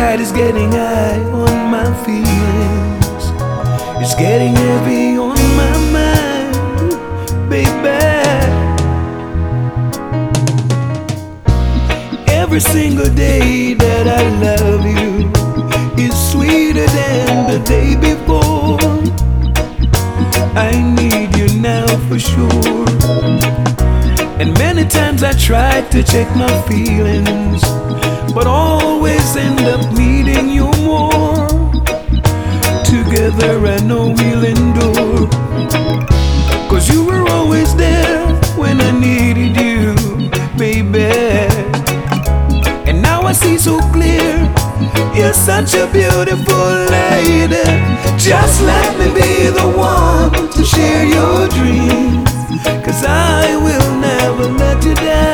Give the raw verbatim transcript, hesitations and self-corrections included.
tide is getting high on my feelings. It's getting heavy on my mind, baby. Every single day that I love you is sweeter than the day before. I need you now for sure. And many times I tried to check my feelings, but always end up needing you more. Together I know we'll endure, 'cause you were always there when I needed you, baby. And now I see so clear, you're such a beautiful lady. Just let me be the one to share your dreams, 'cause I will never let you down.